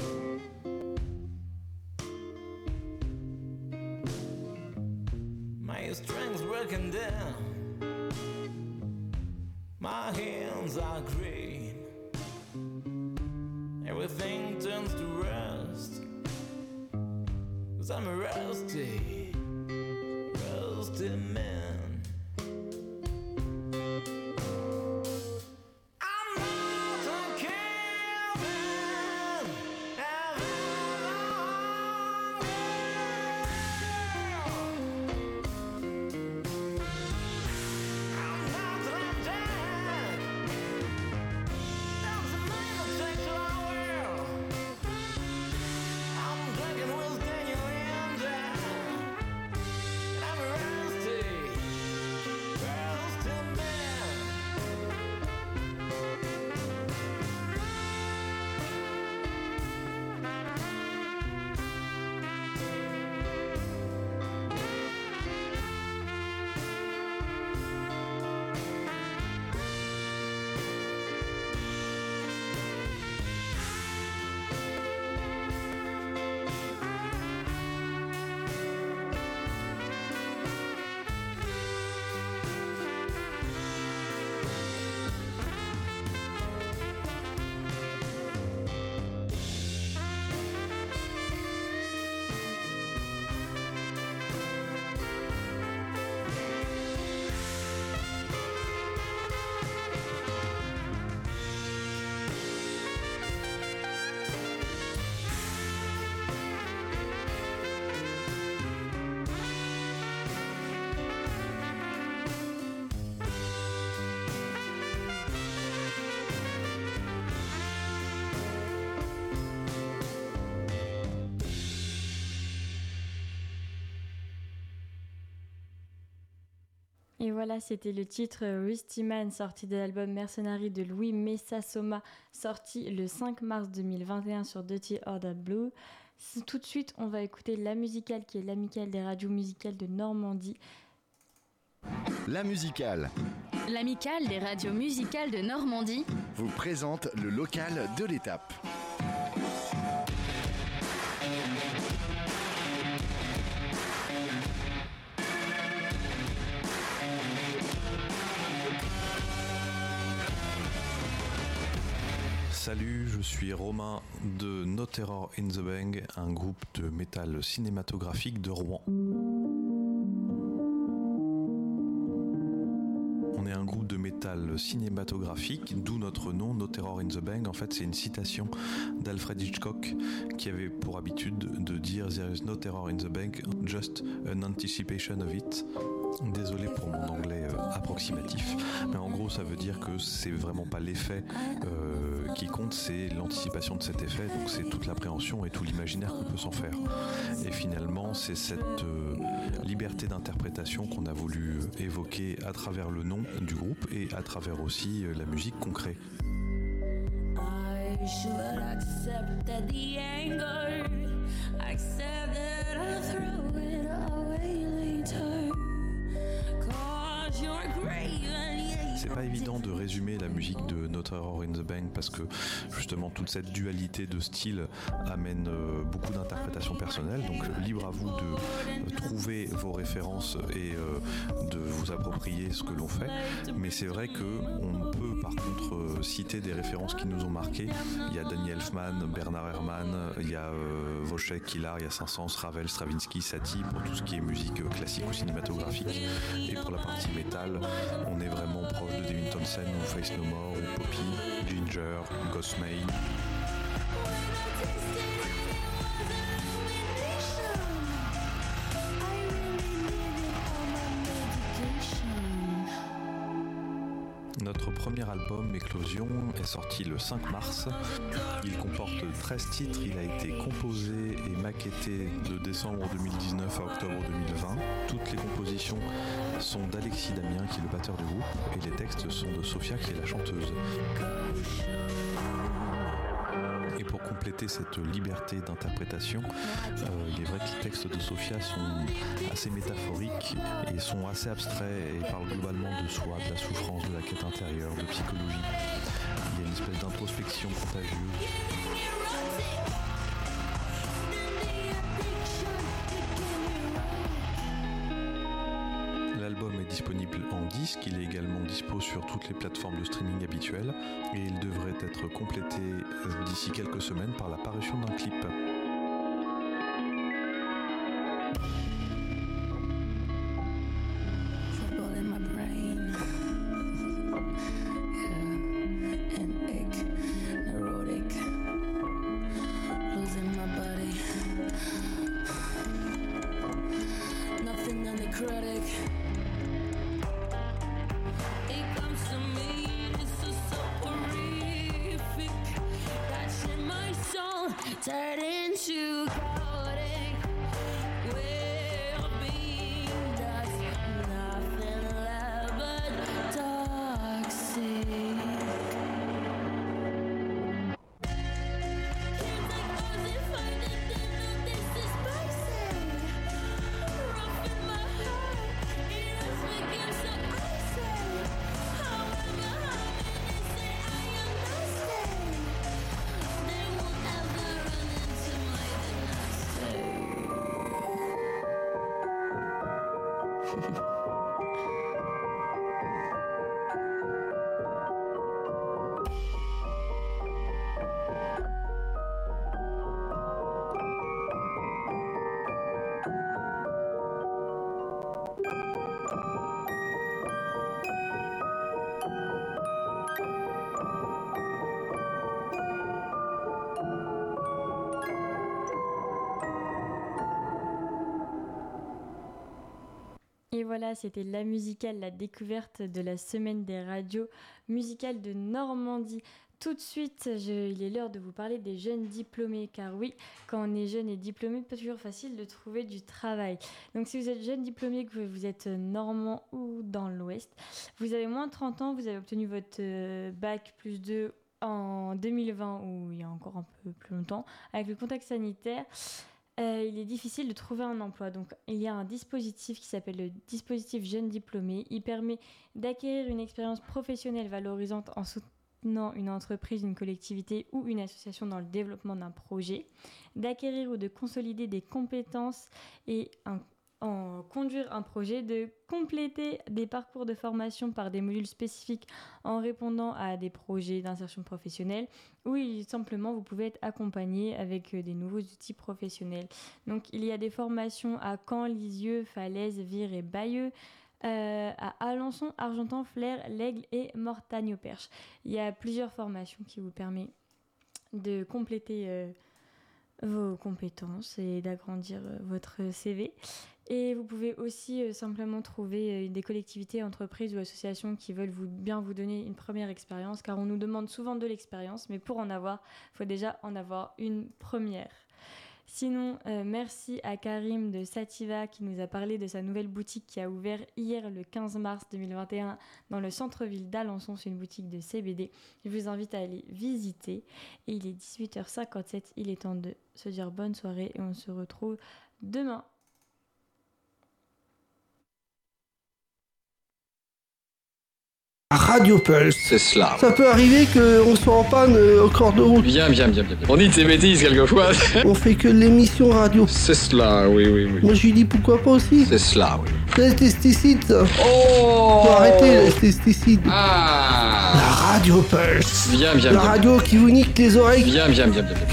My strings broken down. My hands are green. Everything turns to rust. 'Cause I'm a rusty, rusty man. I'm not a caveman, and I'm not a lumberjack. Don't you mind the texture I wear? I'm drinking with Daniel Angel, and I'm a rusty, rusty man. Et voilà, c'était le titre Rusty Man, sorti de l'album Mercenary de Louis Messasoma, sorti le cinq mars deux mille vingt et un sur Dirty or That Blue. Tout de suite, on va écouter La Musicale, qui est l'amicale des radios musicales de Normandie. La Musicale L'amicale des radios musicales de Normandie vous présente le local de l'étape. Salut, je suis Romain de No Terror in the Bang, un groupe de métal cinématographique de Rouen. On est un groupe de métal métal cinématographique, d'où notre nom, No Terror in the Bang. En fait, c'est une citation d'Alfred Hitchcock qui avait pour habitude de dire « There is no terror in the bang, just an anticipation of it ». Désolé pour mon anglais euh, approximatif, mais en gros ça veut dire que c'est vraiment pas l'effet euh, qui compte, c'est l'anticipation de cet effet, donc c'est toute l'appréhension et tout l'imaginaire qu'on peut s'en faire. Et finalement c'est cette euh, liberté d'interprétation qu'on a voulu évoquer à travers le nom du groupe et à travers aussi euh, la musique qu'on crée. I should accept that the anger, accept that I'll throw it away later. C'est pas évident de résumer la musique de No Terror in the Bang parce que justement toute cette dualité de style amène euh, beaucoup d'interprétations personnelles, donc libre à vous de euh, trouver vos références et euh, de vous approprier ce que l'on fait, mais c'est vrai qu'on peut par contre euh, citer des références qui nous ont marqués. Il y a Danny Elfman, Bernard Herrmann, il y a euh, Wojciech, Kilar, il y a Saint-Saëns, Ravel, Stravinsky, Satie pour tout ce qui est musique euh, classique ou cinématographique, et pour la partie métal on est vraiment proche de Devin Townsend ou Faith No More ou Poppy, Ginger, Ghostmail. Notre premier album, Éclosion, est sorti le cinq mars. Il comporte treize titres. Il a été composé et maquetté de décembre deux mille dix-neuf à octobre deux mille vingt. Toutes les compositions sont d'Alexis Damien, qui est le batteur du groupe, et les textes sont de Sophia, qui est la chanteuse. Et pour compléter cette liberté d'interprétation, euh, il est vrai que les textes de Sophia sont assez métaphoriques et sont assez abstraits et parlent globalement de soi, de la souffrance, de la quête intérieure, de psychologie. Il y a une espèce d'introspection contagieuse. L'album est disponible en disque, il est également dispo sur toutes les plateformes de streaming habituelles et il devrait être complété d'ici quelques semaines par la parution d'un clip. Turn into chaotic well-being. Does nothing left but toxic. Can't take us and find it, then know this is basic. Rough in my heart, it has become so icy. However, how many say I am nasty? They won't ever run into my dynasty. Et voilà, c'était la musicale, la découverte de la semaine des radios musicales de Normandie. Tout de suite, je, il est l'heure de vous parler des jeunes diplômés, car oui, quand on est jeune et diplômé, c'est pas toujours facile de trouver du travail. Donc si vous êtes jeune diplômé, que vous êtes normand ou dans l'Ouest, vous avez moins de trente ans, vous avez obtenu votre euh, bac plus deux en deux mille vingt, ou il y a encore un peu plus longtemps, avec le contexte sanitaire. Euh, il est difficile de trouver un emploi. Donc, il y a un dispositif qui s'appelle le dispositif Jeunes Diplômés. Il permet d'acquérir une expérience professionnelle valorisante en soutenant une entreprise, une collectivité ou une association dans le développement d'un projet, d'acquérir ou de consolider des compétences et un en conduire un projet, de compléter des parcours de formation par des modules spécifiques en répondant à des projets d'insertion professionnelle, ou il, simplement vous pouvez être accompagné avec des nouveaux outils professionnels. Donc il y a des formations à Caen, Lisieux, Falaise, Vire et Bayeux, euh, à Alençon, Argentan, Flers, l'Aigle et Mortagne-au-Perche. Il y a plusieurs formations qui vous permettent de compléter euh, vos compétences et d'agrandir euh, votre C V. Et vous pouvez aussi euh, simplement trouver euh, des collectivités, entreprises ou associations qui veulent vous, bien vous donner une première expérience, car on nous demande souvent de l'expérience, mais pour en avoir, il faut déjà en avoir une première. Sinon, euh, merci à Karim de Sativa qui nous a parlé de sa nouvelle boutique qui a ouvert hier le quinze mars deux mille vingt et un dans le centre-ville d'Alençon. C'est une boutique de C B D. Je vous invite à aller visiter. Et il est dix-huit heures cinquante-sept. Il est temps de se dire bonne soirée et on se retrouve demain. Radio Pulse. C'est cela. Ça peut arriver qu'on soit en panne euh, au corps de route. Bien, bien, bien, bien. On dit de ces bêtises quelquefois. On fait que l'émission radio. C'est cela, oui, oui, oui. Moi je lui dis pourquoi pas aussi. C'est cela, oui. C'est les pesticides ça. Oh Faut arrêter les pesticides. Ah La Radio Pulse. Bien, bien, La bien. radio qui vous nique les oreilles. Bien, bien, bien, bien, bien.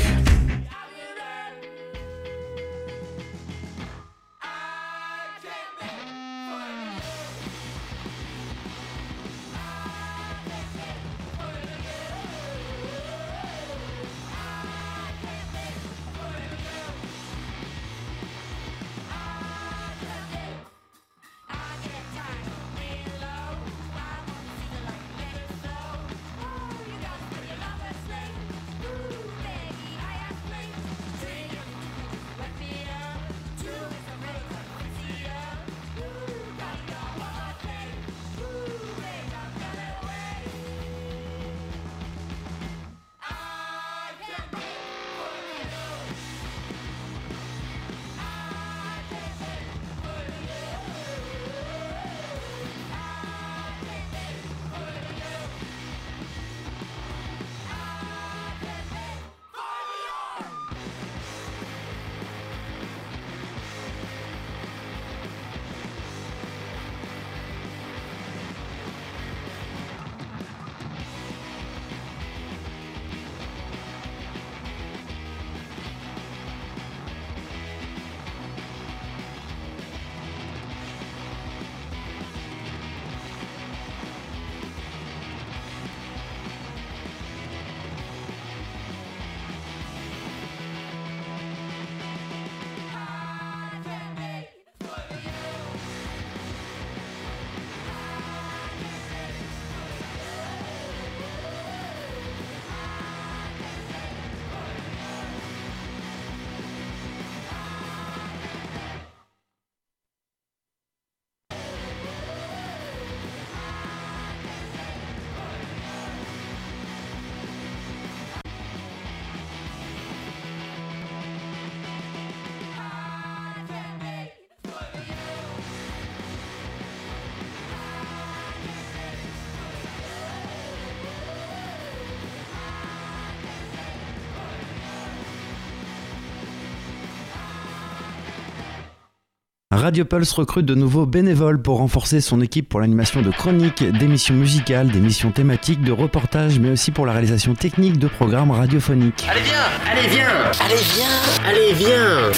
Radio Pulse recrute de nouveaux bénévoles pour renforcer son équipe pour l'animation de chroniques, d'émissions musicales, d'émissions thématiques, de reportages, mais aussi pour la réalisation technique de programmes radiophoniques. Allez viens, allez viens, allez viens, allez viens,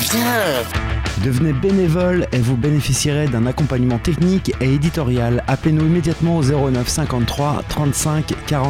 viens. Devenez bénévole et vous bénéficierez d'un accompagnement technique et éditorial. Appelez-nous immédiatement au zéro neuf cinquante-trois trente-cinq quarante.